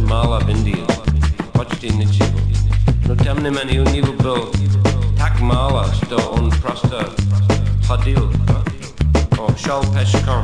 mála v Indii, počти ničeho. No tam nemani u него byl tak málo, že on prostě chodil, šel peškom,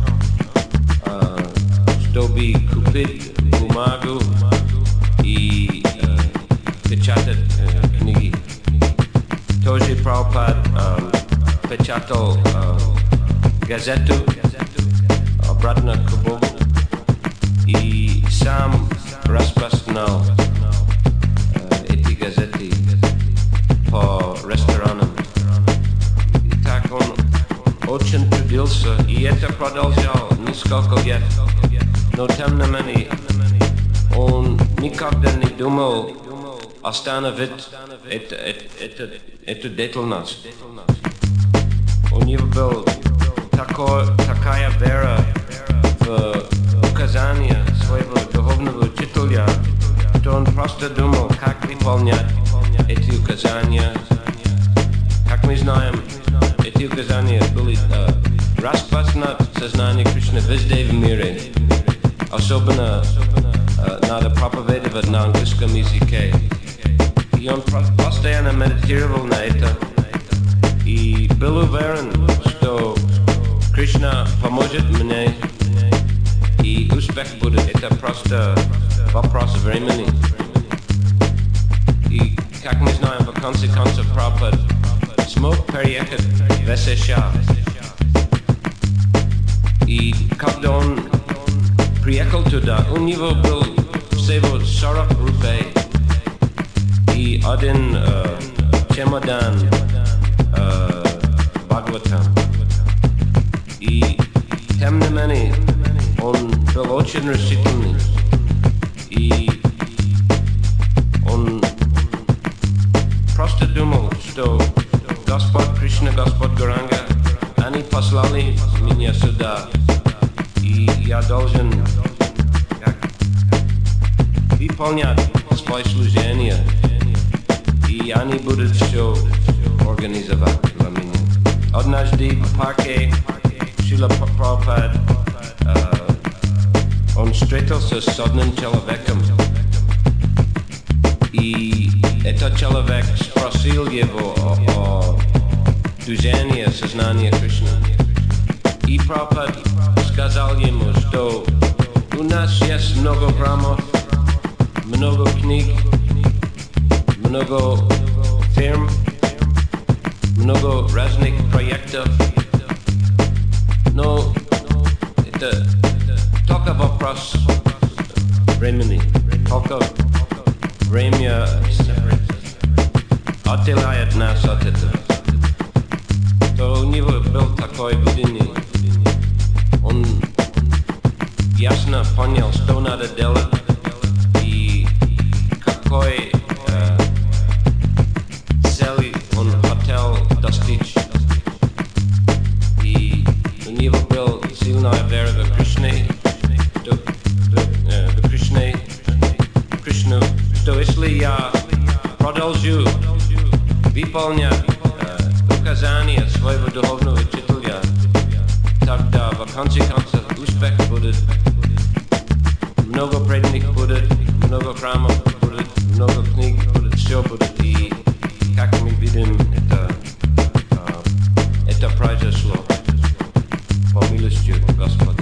by kupit bumágu i pečatat knihy. To, že Prabhupada pečatal gazetu obratno k Bohu i sám rozprostřel ty gazety po restoranách. Tak on очень трудился и это продолжал несколько лет. Но тем не менее, он никогда не думал остановить эту деятельность. У него была такая вера в указания своего духовного учителя, что он просто думал, как выполнять эти указания. Как мы знаем, эти указания были распространять сознание Кришны везде в мире. Особенно надо проповедовать на английском языке. И он постоянно медитировал на это. И был уверен, что Кришна поможет мне. И успех будет. Это просто вопрос времени. И как мы знаем, в конце концов Прабхупада смог переехать в США. И когда он приехал туда, у него был всего 40 рублей и один чемодан Бхагаватам. И тем не менее, он был очень решительный. И он просто думал, что Господь Кришна, Господь Гуранга, они послали меня сюда. И я должен выполнять свое служение, и они будут все организовать для меня. Однажды в парке Шрила Прабхупада он встретился с одним человеком, и этот человек спросил его о движении сознания Кришны. И Прабхупада сказал ему, что у нас есть много граммов, много книг, много фирм, много разных проектов, но это только вопрос времени, только время отделяет нас от этого. То у него был такой видение. Он ясно понял, что надо делать и какой цели он хотел достичь. И у него была сильная вера в Кришну, что если я продолжу выполнять указания своего духовного учителя, тогда в конце концов успех будет, много преданных будет, много храмов будет, много книг будет, все будет. И как мы видим, это произошло по милости Господа.